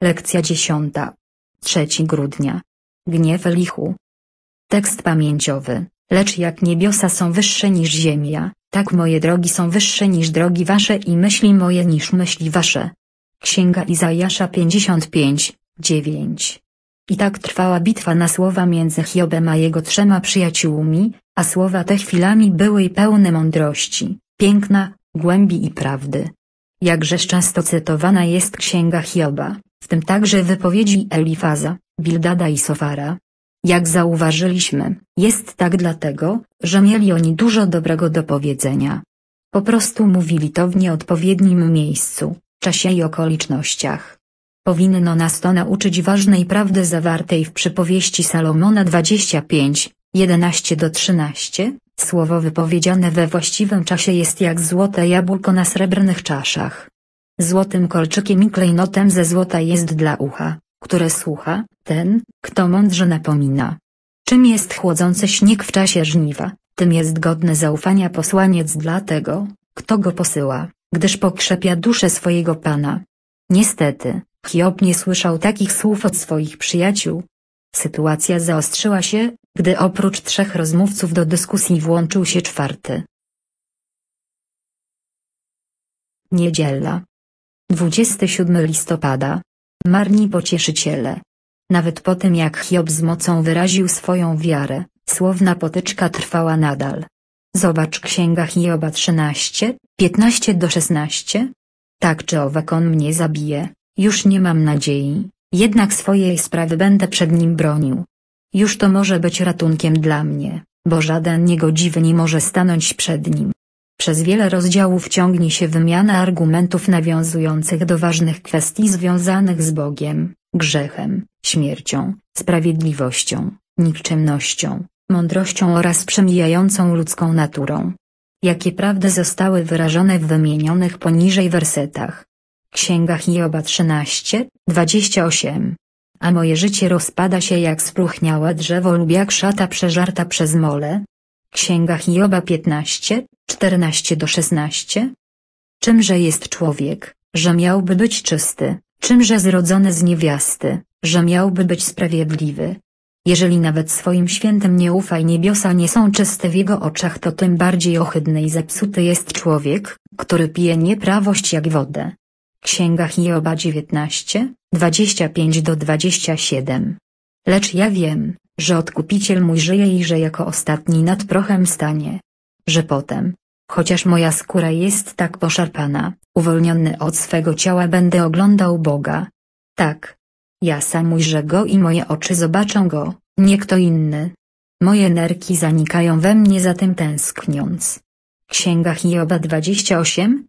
Lekcja 10. 3 grudnia. Gniew Elihu. Tekst pamięciowy. Lecz jak niebiosa są wyższe niż ziemia, tak moje drogi są wyższe niż drogi wasze i myśli moje niż myśli wasze. Księga Izajasza 55, 9. I tak trwała bitwa na słowa między Hiobem a jego 3 przyjaciółmi, a słowa te chwilami były pełne mądrości, piękna, głębi i prawdy. Jakżeż często cytowana jest księga Hioba, w tym także wypowiedzi Elifaza, Bildada i Sofara. Jak zauważyliśmy, jest tak dlatego, że mieli oni dużo dobrego do powiedzenia. Po prostu mówili to w nieodpowiednim miejscu, czasie i okolicznościach. Powinno nas to nauczyć ważnej prawdy zawartej w przypowieści Salomona 25, 11-13, słowo wypowiedziane we właściwym czasie jest jak złote jabłko na srebrnych czaszach. Złotym kolczykiem i klejnotem ze złota jest dla ucha, które słucha, ten, kto mądrze napomina. Czym jest chłodzący śnieg w czasie żniwa, tym jest godny zaufania posłaniec dla tego, kto go posyła, gdyż pokrzepia duszę swojego Pana. Niestety, Hiob nie słyszał takich słów od swoich przyjaciół. Sytuacja zaostrzyła się, gdy oprócz 3 rozmówców do dyskusji włączył się 4. Niedziela. 27 listopada. Marni pocieszyciele. Nawet po tym jak Hiob z mocą wyraził swoją wiarę, słowna potyczka trwała nadal. Zobacz Księga Hioba 13, 15-16. Tak czy owak on mnie zabije, już nie mam nadziei, jednak swojej sprawy będę przed nim bronił. Już to może być ratunkiem dla mnie, bo żaden niegodziwy nie może stanąć przed nim. Przez wiele rozdziałów ciągnie się wymiana argumentów nawiązujących do ważnych kwestii związanych z Bogiem, grzechem, śmiercią, sprawiedliwością, nikczemnością, mądrością oraz przemijającą ludzką naturą. Jakie prawdy zostały wyrażone w wymienionych poniżej wersetach? Księga Hioba 13, 28. A moje życie rozpada się jak spróchniałe drzewo lub jak szata przeżarta przez mole. Księga Hioba 15, 14-16. Czymże jest człowiek, że miałby być czysty, czymże zrodzony z niewiasty, że miałby być sprawiedliwy? Jeżeli nawet swoim świętym nie ufa i niebiosa nie są czyste w jego oczach, to tym bardziej ohydny i zepsuty jest człowiek, który pije nieprawość jak wodę. Księga Hioba 19, 25-27. Lecz ja wiem, że Odkupiciel mój żyje i że jako ostatni nad prochem stanie. Że potem, chociaż moja skóra jest tak poszarpana, uwolniony od swego ciała będę oglądał Boga. Tak. Ja sam ujrzę Go i moje oczy zobaczą Go, nie kto inny. Moje nerki zanikają we mnie za tym tęskniąc. Księga Hioba 28,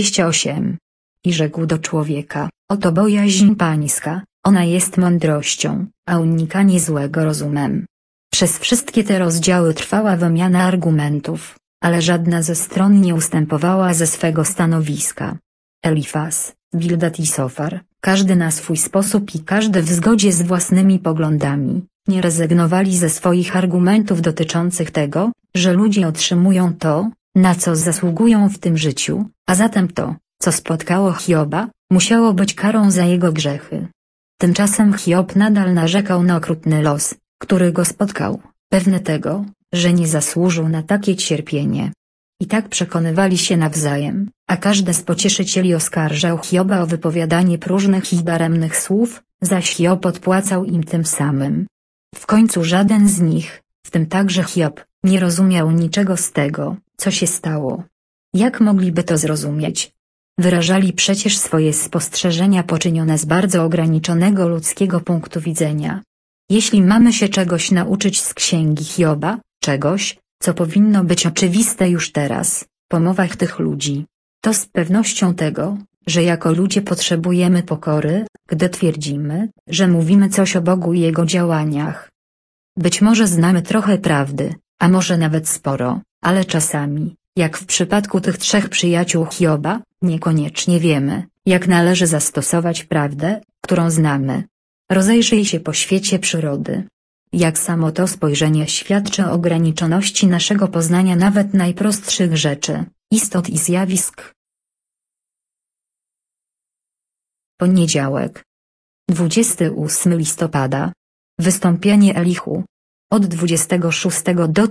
28. I rzekł do człowieka, oto bojaźń pańska, ona jest mądrością, a unikanie złego rozumem. Przez wszystkie te rozdziały trwała wymiana argumentów, ale żadna ze stron nie ustępowała ze swego stanowiska. Elifaz, Bildad i Sofar, każdy na swój sposób i każdy w zgodzie z własnymi poglądami, nie rezygnowali ze swoich argumentów dotyczących tego, że ludzie otrzymują to, na co zasługują w tym życiu, a zatem to, co spotkało Hioba, musiało być karą za jego grzechy. Tymczasem Hiob nadal narzekał na okrutny los, który go spotkał, pewny tego, że nie zasłużył na takie cierpienie. I tak przekonywali się nawzajem, a każdy z pocieszycieli oskarżał Hioba o wypowiadanie próżnych i daremnych słów, zaś Hiob odpłacał im tym samym. W końcu żaden z nich, w tym także Hiob, nie rozumiał niczego z tego, co się stało. Jak mogliby to zrozumieć? Wyrażali przecież swoje spostrzeżenia poczynione z bardzo ograniczonego ludzkiego punktu widzenia. Jeśli mamy się czegoś nauczyć z księgi Hioba, czegoś, co powinno być oczywiste już teraz, po mowach tych ludzi, to z pewnością tego, że jako ludzie potrzebujemy pokory, gdy twierdzimy, że mówimy coś o Bogu i Jego działaniach. Być może znamy trochę prawdy, a może nawet sporo, ale czasami, jak w przypadku tych 3 przyjaciół Hioba, niekoniecznie wiemy, jak należy zastosować prawdę, którą znamy. Rozejrzyj się po świecie przyrody. Jak samo to spojrzenie świadczy o ograniczoności naszego poznania nawet najprostszych rzeczy, istot i zjawisk. Poniedziałek. 28 listopada. Wystąpienie Elihu. Od 26 do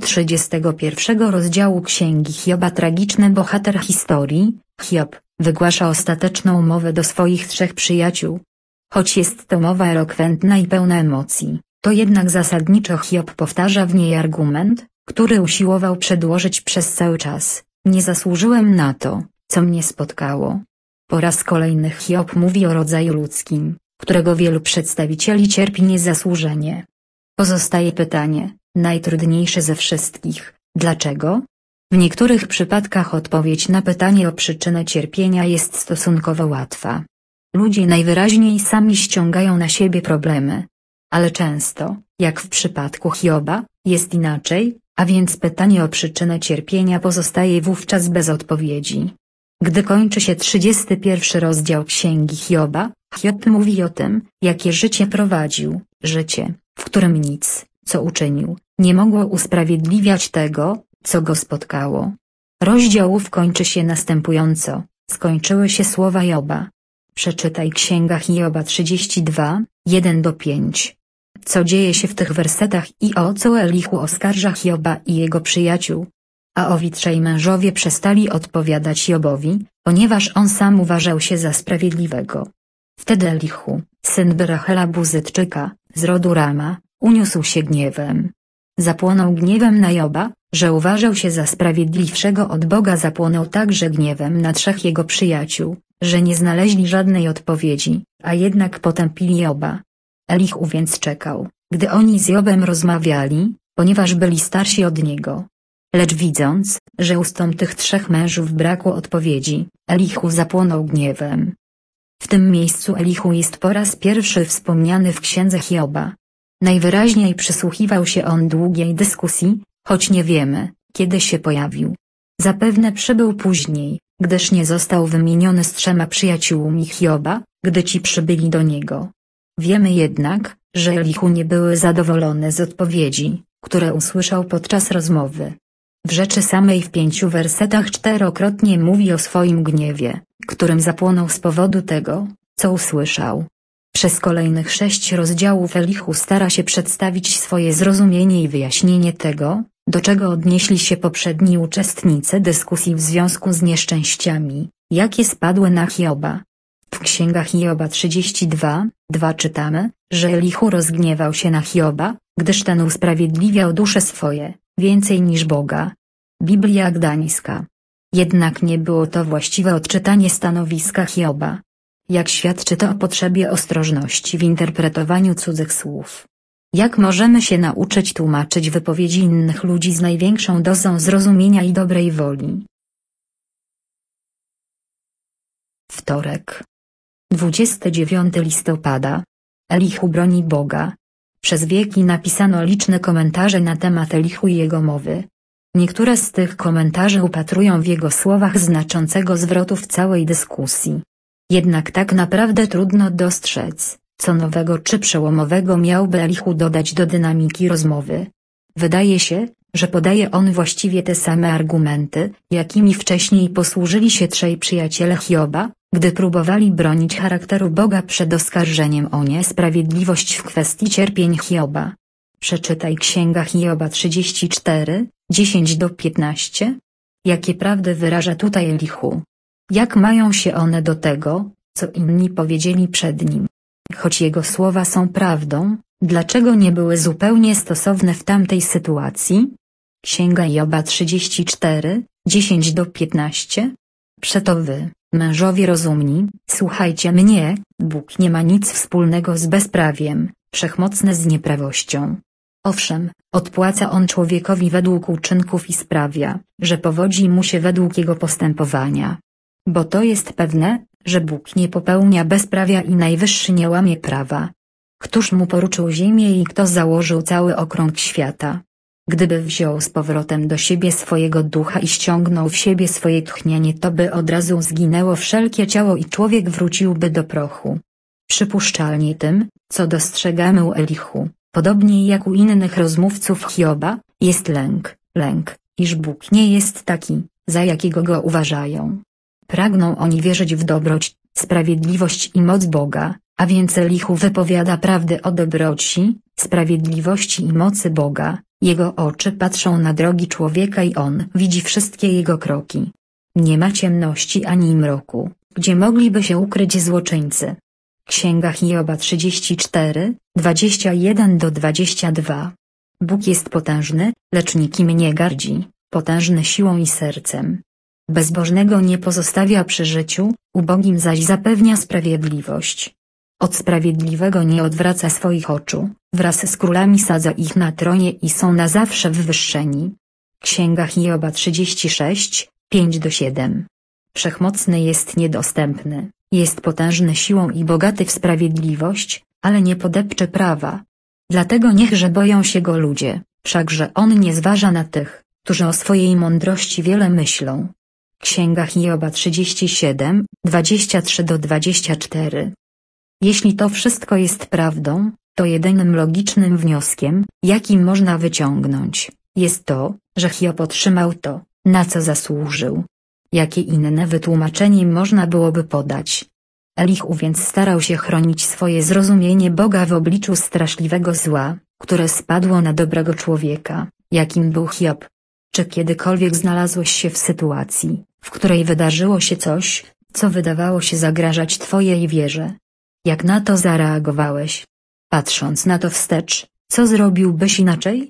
31 rozdziału Księgi Hioba tragiczny bohater historii, Hiob, wygłasza ostateczną mowę do swoich trzech przyjaciół. Choć jest to mowa elokwentna i pełna emocji, to jednak zasadniczo Hiob powtarza w niej argument, który usiłował przedłożyć przez cały czas: nie zasłużyłem na to, co mnie spotkało. Po raz kolejny Hiob mówi o rodzaju ludzkim, którego wielu przedstawicieli cierpi niezasłużenie. Pozostaje pytanie, najtrudniejsze ze wszystkich: dlaczego? W niektórych przypadkach odpowiedź na pytanie o przyczynę cierpienia jest stosunkowo łatwa. Ludzie najwyraźniej sami ściągają na siebie problemy. Ale często, jak w przypadku Hioba, jest inaczej, a więc pytanie o przyczynę cierpienia pozostaje wówczas bez odpowiedzi. Gdy kończy się 31 rozdział Księgi Hioba, Hiob mówi o tym, jakie życie prowadził, życie, w którym nic, co uczynił, nie mogło usprawiedliwiać tego, co go spotkało. Rozdział kończy się następująco: skończyły się słowa Joba. Przeczytaj Księga Hioba 32, 1-5. Co dzieje się w tych wersetach i o co Elihu oskarża Hioba i jego przyjaciół? A owi trzej mężowie przestali odpowiadać Jobowi, ponieważ on sam uważał się za sprawiedliwego. Wtedy Elihu, syn Berachela Buzytczyka, z rodu Rama, uniósł się gniewem. Zapłonął gniewem na Joba, że uważał się za sprawiedliwszego od Boga. Zapłonął także gniewem na trzech jego przyjaciół, że nie znaleźli żadnej odpowiedzi, a jednak potępili Joba. Elihu więc czekał, gdy oni z Jobem rozmawiali, ponieważ byli starsi od niego. Lecz widząc, że ustom tych trzech mężów brakło odpowiedzi, Elihu zapłonął gniewem. W tym miejscu Elihu jest po raz pierwszy wspomniany w księdze Hioba. Najwyraźniej przysłuchiwał się on długiej dyskusji, choć nie wiemy, kiedy się pojawił. Zapewne przybył później, gdyż nie został wymieniony z trzema przyjaciółmi Hioba, gdy ci przybyli do niego. Wiemy jednak, że Elihu nie były zadowolone z odpowiedzi, które usłyszał podczas rozmowy. W rzeczy samej w 5 wersetach 4-krotnie mówi o swoim gniewie, którym zapłonął z powodu tego, co usłyszał. Przez kolejnych 6 rozdziałów Elihu stara się przedstawić swoje zrozumienie i wyjaśnienie tego, do czego odnieśli się poprzedni uczestnicy dyskusji w związku z nieszczęściami, jakie spadły na Hioba. W księgach Hioba 32, 2 czytamy, że Elihu rozgniewał się na Hioba, gdyż ten usprawiedliwiał dusze swoje, więcej niż Boga. Biblia Gdańska. Jednak nie było to właściwe odczytanie stanowiska Hioba. Jak świadczy to o potrzebie ostrożności w interpretowaniu cudzych słów. Jak możemy się nauczyć tłumaczyć wypowiedzi innych ludzi z największą dozą zrozumienia i dobrej woli? Wtorek. 29 listopada. Elihu broni Boga. Przez wieki napisano liczne komentarze na temat Elihu i jego mowy. Niektóre z tych komentarzy upatrują w jego słowach znaczącego zwrotu w całej dyskusji. Jednak tak naprawdę trudno dostrzec, co nowego czy przełomowego miałby Elihu dodać do dynamiki rozmowy. Wydaje się, że podaje on właściwie te same argumenty, jakimi wcześniej posłużyli się trzej przyjaciele Hioba, gdy próbowali bronić charakteru Boga przed oskarżeniem o niesprawiedliwość w kwestii cierpień Hioba. Przeczytaj Księga Hioba 34, 10-15. Jakie prawdy wyraża tutaj Elihu? Jak mają się one do tego, co inni powiedzieli przed nim? Choć jego słowa są prawdą, dlaczego nie były zupełnie stosowne w tamtej sytuacji? Księga Hioba 34, 10-15. Przeto wy, mężowie rozumni, słuchajcie mnie, Bóg nie ma nic wspólnego z bezprawiem, wszechmocny z nieprawością. Owszem, odpłaca on człowiekowi według uczynków i sprawia, że powodzi mu się według jego postępowania. Bo to jest pewne, że Bóg nie popełnia bezprawia i Najwyższy nie łamie prawa. Któż mu poruczył ziemię i kto założył cały okrąg świata? Gdyby wziął z powrotem do siebie swojego ducha i ściągnął w siebie swoje tchnienie, to by od razu zginęło wszelkie ciało i człowiek wróciłby do prochu. Przypuszczalnie tym, co dostrzegamy u Elihu, podobnie jak u innych rozmówców Hioba, jest lęk, iż Bóg nie jest taki, za jakiego go uważają. Pragną oni wierzyć w dobroć, sprawiedliwość i moc Boga, A więc Elihu wypowiada prawdę o dobroci, sprawiedliwości i mocy Boga, jego oczy patrzą na drogi człowieka i on widzi wszystkie jego kroki. Nie ma ciemności ani mroku, gdzie mogliby się ukryć złoczyńcy. Księga Hioba 34, 21-22. Bóg jest potężny, lecz nikim nie gardzi, potężny siłą i sercem. Bezbożnego nie pozostawia przy życiu, ubogim zaś zapewnia sprawiedliwość. Od sprawiedliwego nie odwraca swoich oczu, wraz z królami sadza ich na tronie i są na zawsze wywyższeni. Księga Hioba 36, 5-7. Wszechmocny jest niedostępny, jest potężny siłą i bogaty w sprawiedliwość, ale nie podepcze prawa. Dlatego niechże boją się go ludzie, wszakże on nie zważa na tych, którzy o swojej mądrości wiele myślą. Księga Hioba 37, 23-24. Jeśli to wszystko jest prawdą, to jedynym logicznym wnioskiem, jaki można wyciągnąć, jest to, że Hiob otrzymał to, na co zasłużył. Jakie inne wytłumaczenie można byłoby podać? Elihu więc starał się chronić swoje zrozumienie Boga w obliczu straszliwego zła, które spadło na dobrego człowieka, jakim był Hiob. Czy kiedykolwiek znalazłeś się w sytuacji, w której wydarzyło się coś, co wydawało się zagrażać twojej wierze? Jak na to zareagowałeś? Patrząc na to wstecz, co zrobiłbyś inaczej?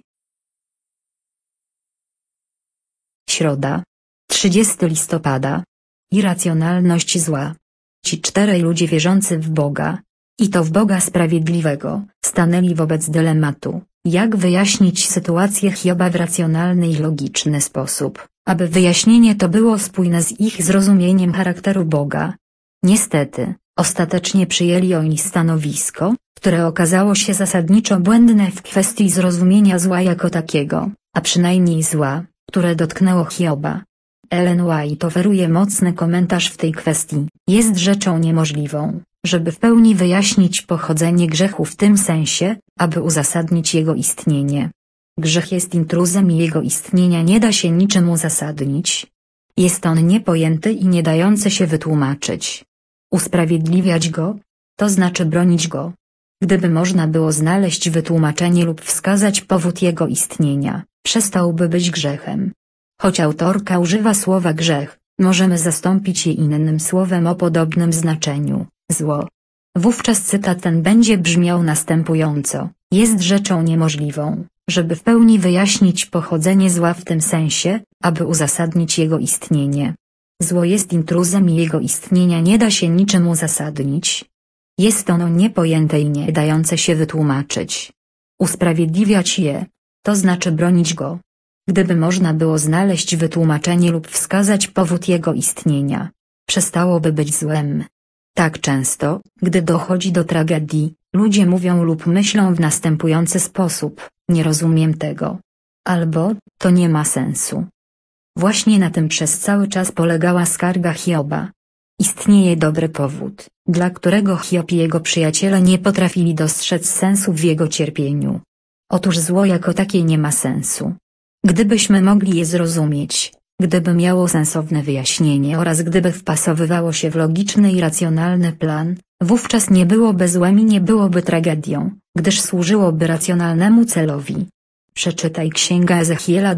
Środa, 30 listopada. Irracjonalność zła. Ci czterej ludzie wierzący w Boga, i to w Boga sprawiedliwego, stanęli wobec dylematu, jak wyjaśnić sytuację Hioba w racjonalny i logiczny sposób, aby wyjaśnienie to było spójne z ich zrozumieniem charakteru Boga. Niestety, ostatecznie przyjęli oni stanowisko, które okazało się zasadniczo błędne w kwestii zrozumienia zła jako takiego, a przynajmniej zła, które dotknęło Hioba. Ellen White oferuje mocny komentarz w tej kwestii. Jest rzeczą niemożliwą, żeby w pełni wyjaśnić pochodzenie grzechu w tym sensie, aby uzasadnić jego istnienie. Grzech jest intruzem i jego istnienia nie da się niczym uzasadnić. Jest on niepojęty i nie dający się wytłumaczyć. Usprawiedliwiać go, to znaczy bronić go. Gdyby można było znaleźć wytłumaczenie lub wskazać powód jego istnienia, przestałby być grzechem. Choć autorka używa słowa grzech, możemy zastąpić je innym słowem o podobnym znaczeniu, zło. Wówczas cytat ten będzie brzmiał następująco: jest rzeczą niemożliwą, żeby w pełni wyjaśnić pochodzenie zła w tym sensie, aby uzasadnić jego istnienie. Zło jest intruzem i jego istnienia nie da się niczym uzasadnić. Jest ono niepojęte i nie dające się wytłumaczyć. Usprawiedliwiać je, to znaczy bronić go. Gdyby można było znaleźć wytłumaczenie lub wskazać powód jego istnienia, przestałoby być złem. Tak często, gdy dochodzi do tragedii, ludzie mówią lub myślą w następujący sposób: nie rozumiem tego. Albo, to nie ma sensu. Właśnie na tym przez cały czas polegała skarga Hioba. Istnieje dobry powód, dla którego Hiob i jego przyjaciele nie potrafili dostrzec sensu w jego cierpieniu. Otóż zło jako takie nie ma sensu. Gdybyśmy mogli je zrozumieć, gdyby miało sensowne wyjaśnienie oraz gdyby wpasowywało się w logiczny i racjonalny plan, wówczas nie byłoby złem i nie byłoby tragedią, gdyż służyłoby racjonalnemu celowi. Przeczytaj Księga Ezechiela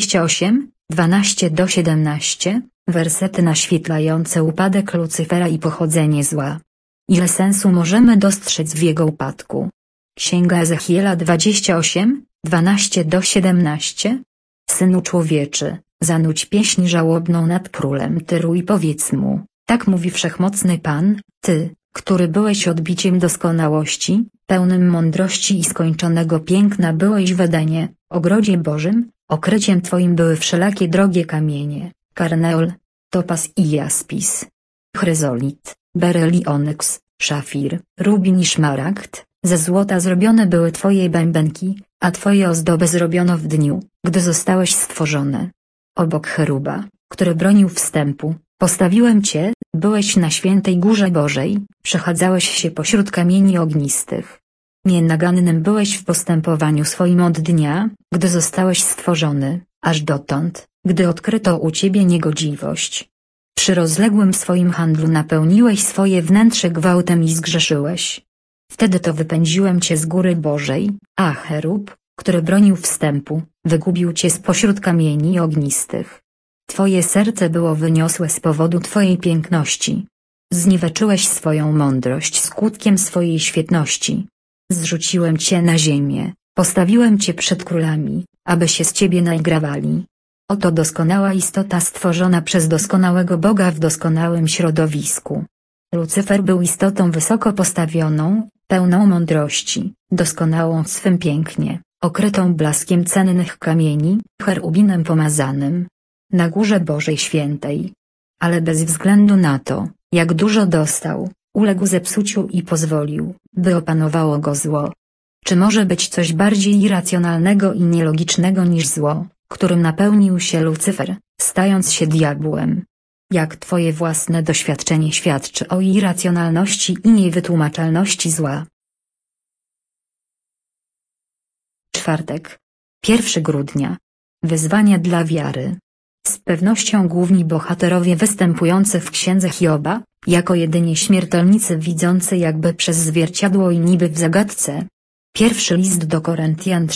28, 12-17, wersety naświetlające upadek Lucyfera i pochodzenie zła. Ile sensu możemy dostrzec w jego upadku? Księga Ezechiela 28, 12-17. Synu człowieczy, zanudź pieśń żałobną nad królem Tyru i powiedz mu: tak mówi Wszechmocny Pan, ty, który byłeś odbiciem doskonałości, pełnym mądrości i skończonego piękna byłeś w Edenie, ogrodzie Bożym, okryciem twoim były wszelakie drogie kamienie, karneol, topas i jaspis, chryzolit, beryl i onyks, szafir, rubin i szmaragd. Ze złota zrobione były twoje bębenki, a twoje ozdoby zrobiono w dniu, gdy zostałeś stworzony. Obok cheruba, który bronił wstępu, postawiłem cię, byłeś na świętej górze Bożej, przechadzałeś się pośród kamieni ognistych. Nienagannym byłeś w postępowaniu swoim od dnia, gdy zostałeś stworzony, aż dotąd, gdy odkryto u ciebie niegodziwość. Przy rozległym swoim handlu napełniłeś swoje wnętrze gwałtem i zgrzeszyłeś. Wtedy to wypędziłem cię z góry Bożej, a cherub, który bronił wstępu, wygubił cię spośród kamieni ognistych. Twoje serce było wyniosłe z powodu twojej piękności. Zniweczyłeś swoją mądrość skutkiem swojej świetności. Zrzuciłem cię na ziemię, postawiłem cię przed królami, aby się z ciebie naigrawali. Oto doskonała istota stworzona przez doskonałego Boga w doskonałym środowisku. Lucyfer był istotą wysoko postawioną, pełną mądrości, doskonałą w swym pięknie, okrytą blaskiem cennych kamieni, cherubinem pomazanym. Na górze Bożej Świętej. Ale bez względu na to, jak dużo dostał, uległ zepsuciu i pozwolił, by opanowało go zło. Czy może być coś bardziej irracjonalnego i nielogicznego niż zło, którym napełnił się Lucyfer, stając się diabłem? Jak twoje własne doświadczenie świadczy o irracjonalności i niewytłumaczalności zła? Czwartek. 1 grudnia. Wyzwania dla wiary. Z pewnością główni bohaterowie występujący w księdze Hioba, jako jedynie śmiertelnicy widzący jakby przez zwierciadło i niby w zagadce. Pierwszy list do Koryntian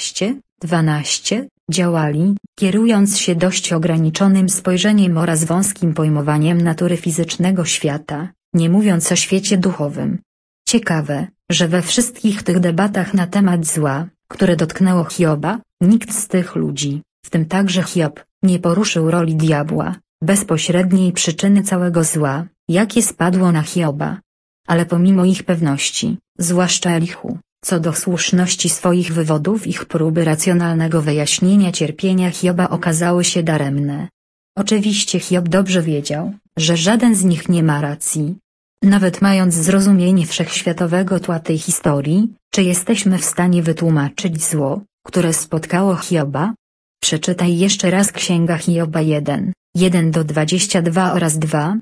13:12, działali, kierując się dość ograniczonym spojrzeniem oraz wąskim pojmowaniem natury fizycznego świata, nie mówiąc o świecie duchowym. Ciekawe, że we wszystkich tych debatach na temat zła, które dotknęło Hioba, nikt z tych ludzi, w tym także Hiob, nie poruszył roli diabła, bezpośredniej przyczyny całego zła, jakie spadło na Hioba. Ale pomimo ich pewności, zwłaszcza Elihu, co do słuszności swoich wywodów, ich próby racjonalnego wyjaśnienia cierpienia Hioba okazały się daremne. Oczywiście Hiob dobrze wiedział, że żaden z nich nie ma racji. Nawet mając zrozumienie wszechświatowego tła tej historii, czy jesteśmy w stanie wytłumaczyć zło, które spotkało Hioba? Przeczytaj jeszcze raz Księga Hioba 1:1-22 oraz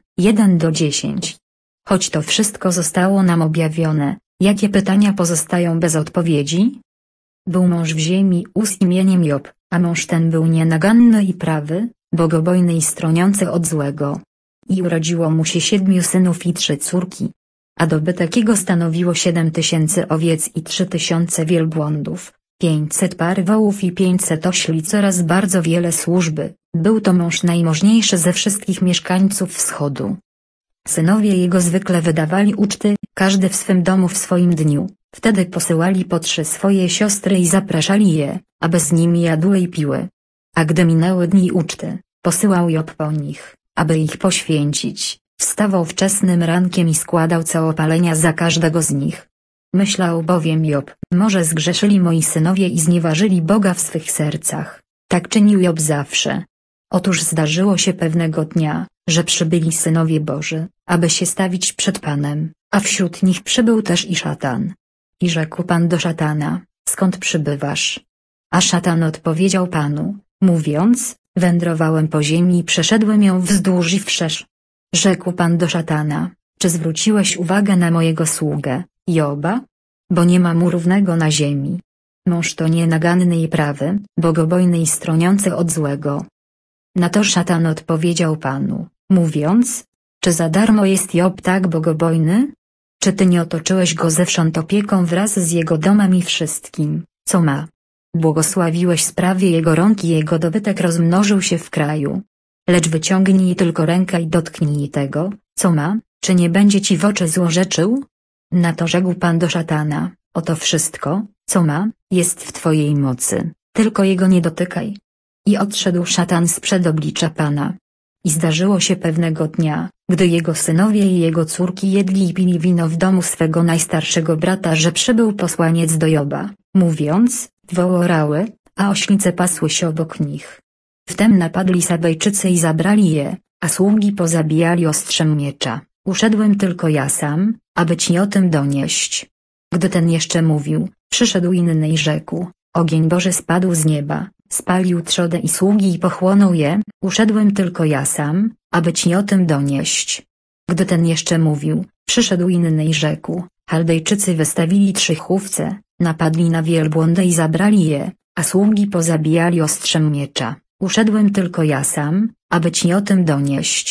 2:1-10. Choć to wszystko zostało nam objawione, jakie pytania pozostają bez odpowiedzi? Był mąż w ziemi Uz imieniem Job, a mąż ten był nienaganny i prawy, bogobojny i stroniący od złego. I urodziło mu się 7 synów i 3 córki. A dobytek jego stanowiło 7000 owiec i 3000 wielbłądów, 500 par wołów i 500 oślic oraz bardzo wiele służby. Był to mąż najmożniejszy ze wszystkich mieszkańców wschodu. Synowie jego zwykle wydawali uczty, każdy w swym domu w swoim dniu, wtedy posyłali po 3 swoje siostry i zapraszali je, aby z nimi jadły i piły. A gdy minęły dni uczty, posyłał Job po nich, aby ich poświęcić, wstawał wczesnym rankiem i składał całopalenia za każdego z nich. Myślał bowiem Job, może zgrzeszyli moi synowie i znieważyli Boga w swych sercach. Tak czynił Job zawsze. Otóż zdarzyło się pewnego dnia, że przybyli synowie Boży, aby się stawić przed Panem, a wśród nich przybył też i szatan. I rzekł Pan do szatana, skąd przybywasz? A szatan odpowiedział Panu, mówiąc, wędrowałem po ziemi i przeszedłem ją wzdłuż i wszerz. Rzekł Pan do szatana, czy zwróciłeś uwagę na mojego sługę, Joba? Bo nie ma mu równego na ziemi. Mąż to nienaganny i prawy, bogobojny i stroniący od złego. Na to szatan odpowiedział Panu, mówiąc, czy za darmo jest Job tak bogobojny? Czy ty nie otoczyłeś go zewsząd opieką wraz z jego domem i wszystkim, co ma? Błogosławiłeś sprawie jego rąk i jego dobytek rozmnożył się w kraju. Lecz wyciągnij tylko rękę i dotknij tego, co ma, czy nie będzie ci w oczy złorzeczył? Na to rzekł Pan do szatana, oto wszystko, co ma, jest w twojej mocy, tylko jego nie dotykaj. I odszedł szatan sprzed oblicza Pana. I zdarzyło się pewnego dnia, gdy jego synowie i jego córki jedli i pili wino w domu swego najstarszego brata, że przybył posłaniec do Joba, mówiąc, woły orały, a oślice pasły się obok nich. Wtem napadli Sabejczycy i zabrali je, a sługi pozabijali ostrzem miecza. Uszedłem tylko ja sam, aby ci o tym donieść. Gdy ten jeszcze mówił, przyszedł inny i rzekł, ogień Boży spadł z nieba, spalił trzodę i sługi i pochłonął je, uszedłem tylko ja sam, aby ci o tym donieść. Gdy ten jeszcze mówił, przyszedł inny i rzekł, Chaldejczycy wystawili 3 chówce, napadli na wielbłądy i zabrali je, a sługi pozabijali ostrzem miecza, uszedłem tylko ja sam, aby ci o tym donieść.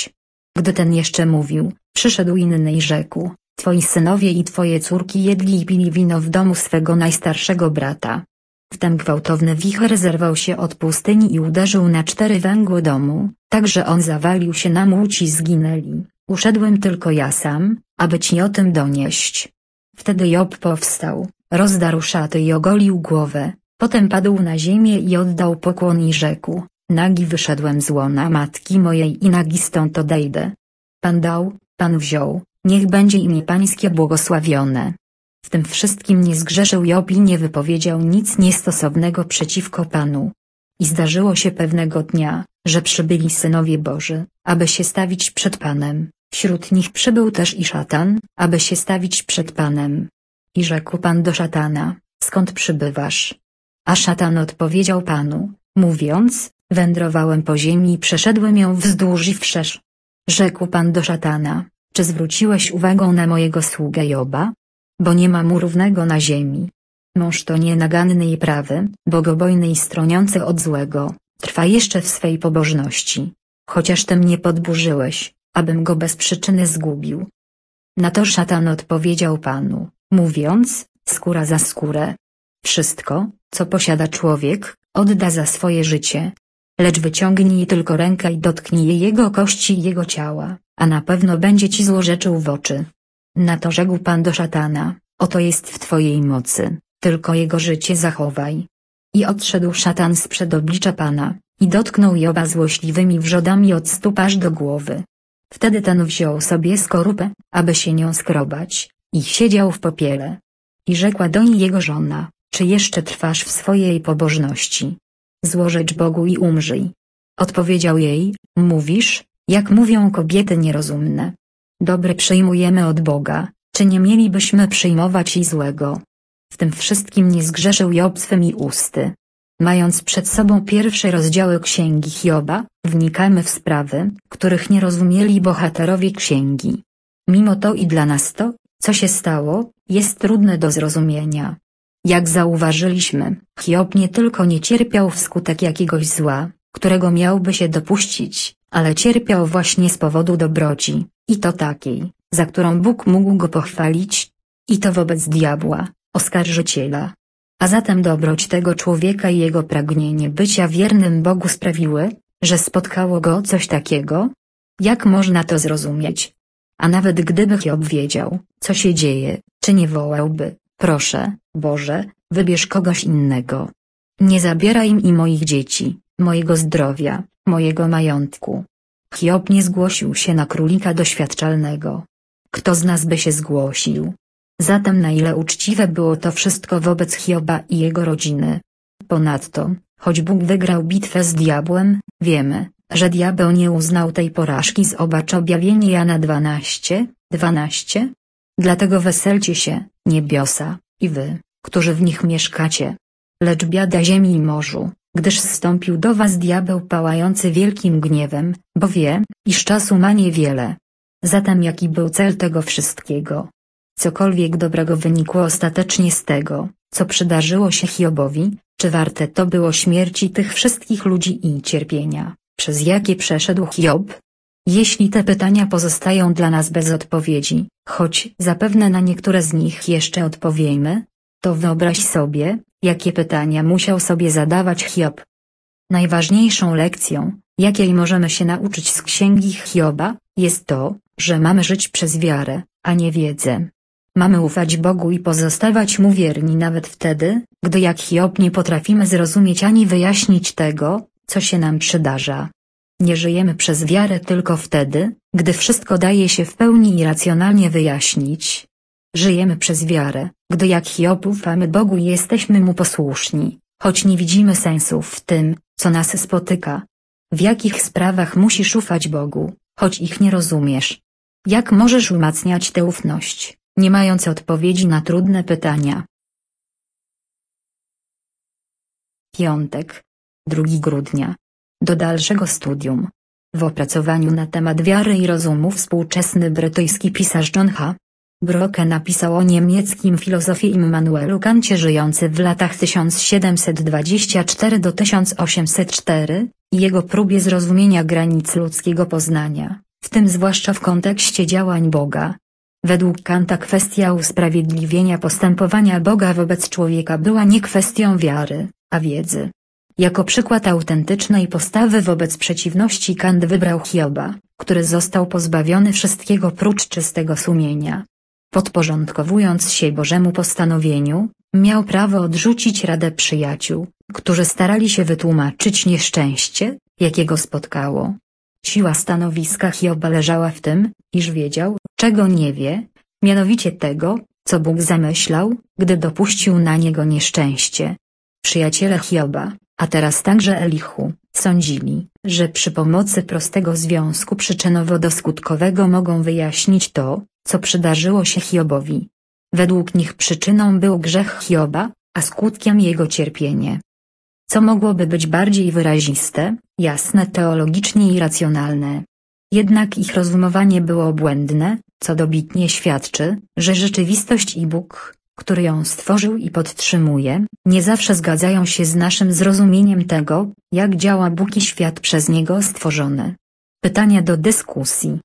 Gdy ten jeszcze mówił, przyszedł inny i rzekł: twoi synowie i twoje córki jedli i pili wino w domu swego najstarszego brata. Wtem gwałtowny wicher zerwał się od pustyni i uderzył na 4 węgły domu, tak że on zawalił się na muł i zginęli. Uszedłem tylko ja sam, aby ci o tym donieść. Wtedy Job powstał, rozdarł szaty i ogolił głowę, potem padł na ziemię i oddał pokłon i rzekł: nagi wyszedłem z łona matki mojej i nagi stąd odejdę. Pan dał, Pan wziął, niech będzie imię Pańskie błogosławione. W tym wszystkim nie zgrzeszył Job i nie wypowiedział nic niestosownego przeciwko Panu. I zdarzyło się pewnego dnia, że przybyli synowie Boży, aby się stawić przed Panem, wśród nich przybył też i szatan, aby się stawić przed Panem. I rzekł Pan do szatana: skąd przybywasz? A szatan odpowiedział Panu, mówiąc: wędrowałem po ziemi i przeszedłem ją wzdłuż i wszerz. Rzekł Pan do szatana: czy zwróciłeś uwagę na mojego sługę Joba? Bo nie ma mu równego na ziemi. Mąż to nienaganny i prawy, bogobojny i stroniący od złego, trwa jeszcze w swej pobożności. Chociaż ty mnie podburzyłeś, abym go bez przyczyny zgubił. Na to szatan odpowiedział Panu, mówiąc: skóra za skórę. Wszystko, co posiada człowiek, odda za swoje życie. Lecz wyciągnij tylko rękę i dotknij jego kości i jego ciała, a na pewno będzie ci złorzeczył w oczy. Na to rzekł Pan do szatana: oto jest w twojej mocy, tylko jego życie zachowaj. I odszedł szatan sprzed oblicza Pana, i dotknął Joba złośliwymi wrzodami od stóp aż do głowy. Wtedy ten wziął sobie skorupę, aby się nią skrobać, i siedział w popiele. I rzekła doń jego żona: czy jeszcze trwasz w swojej pobożności? Złożecz Bogu i umrzyj. Odpowiedział jej: mówisz, jak mówią kobiety nierozumne. Dobre przyjmujemy od Boga, czy nie mielibyśmy przyjmować i złego? W tym wszystkim nie zgrzeszył Job swymi usty. Mając przed sobą pierwsze rozdziały Księgi Hioba, wnikamy w sprawy, których nie rozumieli bohaterowie księgi. Mimo to i dla nas to, co się stało, jest trudne do zrozumienia. Jak zauważyliśmy, Hiob nie tylko nie cierpiał wskutek jakiegoś zła, którego miałby się dopuścić, ale cierpiał właśnie z powodu dobroci, i to takiej, za którą Bóg mógł go pochwalić, i to wobec diabła, oskarżyciela. A zatem dobroć tego człowieka i jego pragnienie bycia wiernym Bogu sprawiły, że spotkało go coś takiego? Jak można to zrozumieć? A nawet gdyby Hiob wiedział, co się dzieje, czy nie wołałby: proszę, Boże, wybierz kogoś innego. Nie zabieraj im i moich dzieci, mojego zdrowia, mojego majątku. Hiob nie zgłosił się na królika doświadczalnego. Kto z nas by się zgłosił? Zatem na ile uczciwe było to wszystko wobec Hioba i jego rodziny? Ponadto, choć Bóg wygrał bitwę z diabłem, wiemy, że diabeł nie uznał tej porażki. Zobacz objawienie Jana 12:12. Dlatego weselcie się, niebiosa, i wy, którzy w nich mieszkacie. Lecz biada ziemi i morzu, gdyż zstąpił do was diabeł pałający wielkim gniewem, bo wie, iż czasu ma niewiele. Zatem jaki był cel tego wszystkiego? Cokolwiek dobrego wynikło ostatecznie z tego, co przydarzyło się Hiobowi, czy warte to było śmierci tych wszystkich ludzi i cierpienia, przez jakie przeszedł Hiob? Jeśli te pytania pozostają dla nas bez odpowiedzi, choć zapewne na niektóre z nich jeszcze odpowiemy, to wyobraź sobie, jakie pytania musiał sobie zadawać Hiob. Najważniejszą lekcją, jakiej możemy się nauczyć z Księgi Hioba, jest to, że mamy żyć przez wiarę, a nie wiedzę. Mamy ufać Bogu i pozostawać Mu wierni nawet wtedy, gdy jak Hiob nie potrafimy zrozumieć ani wyjaśnić tego, co się nam przydarza. Nie żyjemy przez wiarę tylko wtedy, gdy wszystko daje się w pełni i racjonalnie wyjaśnić. Żyjemy przez wiarę, gdy jak Hiob ufamy Bogu i jesteśmy Mu posłuszni, choć nie widzimy sensów w tym, co nas spotyka. W jakich sprawach musisz ufać Bogu, choć ich nie rozumiesz? Jak możesz umacniać tę ufność, nie mając odpowiedzi na trudne pytania? Piątek, 2 grudnia. Do dalszego studium. W opracowaniu na temat wiary i rozumu współczesny brytyjski pisarz John H. Brocke napisał o niemieckim filozofie Immanuelu Kancie żyjący w latach 1724 do 1804 i jego próbie zrozumienia granic ludzkiego poznania, w tym zwłaszcza w kontekście działań Boga. Według Kanta kwestia usprawiedliwienia postępowania Boga wobec człowieka była nie kwestią wiary, a wiedzy. Jako przykład autentycznej postawy wobec przeciwności Kant wybrał Hioba, który został pozbawiony wszystkiego prócz czystego sumienia. Podporządkowując się Bożemu postanowieniu, miał prawo odrzucić radę przyjaciół, którzy starali się wytłumaczyć nieszczęście, jakiego spotkało. Siła stanowiska Hioba leżała w tym, iż wiedział, czego nie wie, mianowicie tego, co Bóg zamyślał, gdy dopuścił na niego nieszczęście. Przyjaciele Hioba, a teraz także Elihu, sądzili, że przy pomocy prostego związku przyczynowo-skutkowego mogą wyjaśnić to, co przydarzyło się Hiobowi. Według nich przyczyną był grzech Hioba, a skutkiem jego cierpienie. Co mogłoby być bardziej wyraziste, jasne teologicznie i racjonalne. Jednak ich rozumowanie było błędne, co dobitnie świadczy, że rzeczywistość i Bóg, który ją stworzył i podtrzymuje, nie zawsze zgadzają się z naszym zrozumieniem tego, jak działa Bóg i świat przez Niego stworzony. Pytania do dyskusji.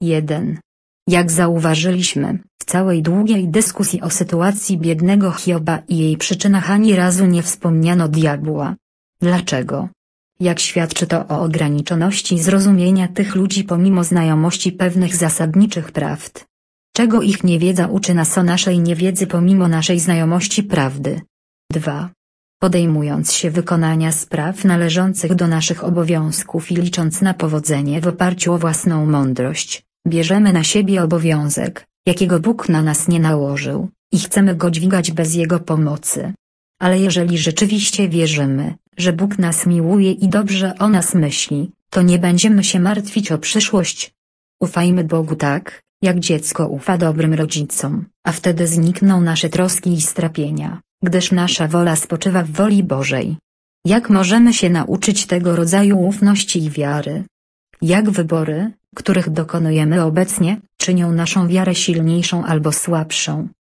1. Jak zauważyliśmy, w całej długiej dyskusji o sytuacji biednego Hioba i jej przyczynach ani razu nie wspomniano diabła. Dlaczego? Jak świadczy to o ograniczoności zrozumienia tych ludzi pomimo znajomości pewnych zasadniczych prawd? Czego ich niewiedza uczy nas o naszej niewiedzy pomimo naszej znajomości prawdy? 2. Podejmując się wykonania spraw należących do naszych obowiązków i licząc na powodzenie w oparciu o własną mądrość, bierzemy na siebie obowiązek, jakiego Bóg na nas nie nałożył, i chcemy go dźwigać bez Jego pomocy. Ale jeżeli rzeczywiście wierzymy, że Bóg nas miłuje i dobrze o nas myśli, to nie będziemy się martwić o przyszłość. Ufajmy Bogu tak, jak dziecko ufa dobrym rodzicom, a wtedy znikną nasze troski i strapienia, gdyż nasza wola spoczywa w woli Bożej. Jak możemy się nauczyć tego rodzaju ufności i wiary? Jak wybory, których dokonujemy obecnie, czynią naszą wiarę silniejszą albo słabszą?